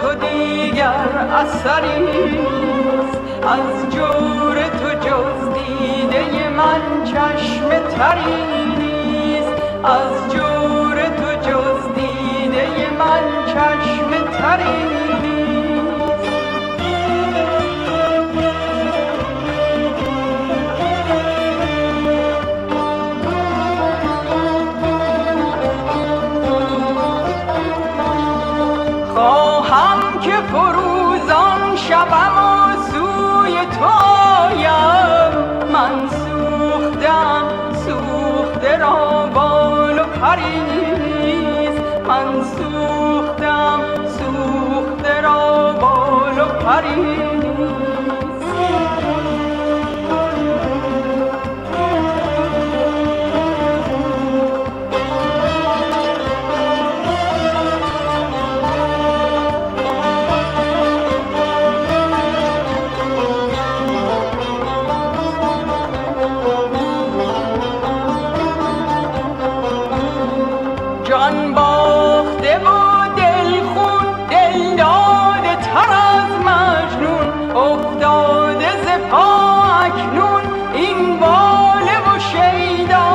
تو دیگر اثری نیست، از جور تو جز دیده من چشم تری نیست، از جور تو جز دیده من چشم تری نیست. خواهم که فروزان شبم و سوی تو آیم، من سوخته را بال و پری نیست، من سوخته را بال و پری نیست. جان باخته و دل خون، دل داده تر از مجنون، افتاده ز پا اکنون این باله و شیدا.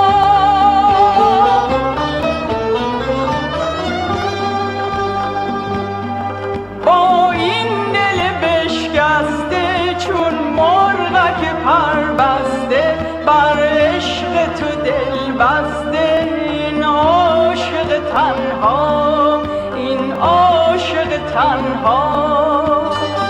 با این دل بشکسته چون مرغک پر بسته، بر عشق تو دل بسته، تنها این عاشق تنها.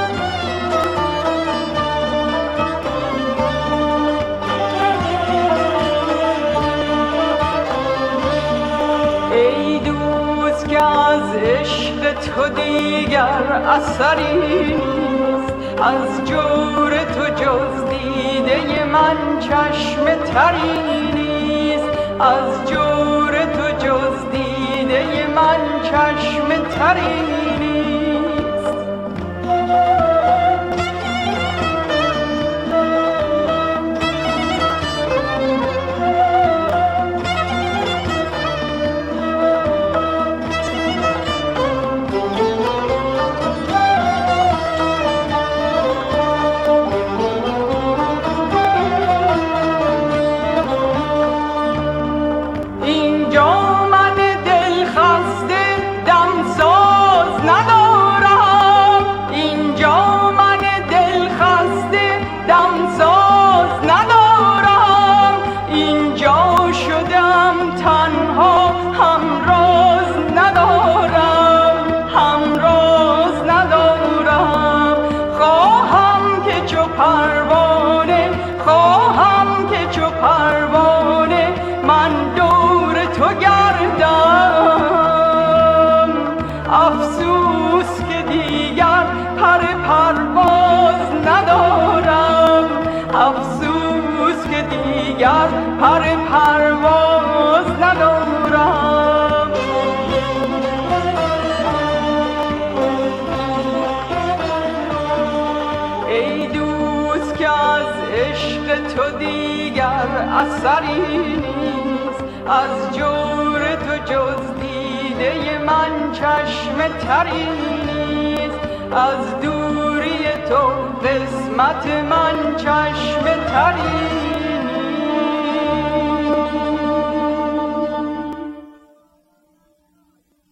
ای دوست که از عشق تو دیگر اثری نیست، از جور تو جز دیده من چشم تری نیست، از جور تو جز دیده من چشم تری نیست. خواهم که چو پروانه من دور تو گردم، افسوس که دیگر پر پرواز ندارم، افسوس که دیگر پر پرواز ندارم. ای دوست که از عشق تو دیگر اثری نیست، از جور تو جز دیده من چشم تری نیست، از دوری تو قسمت من چشم تری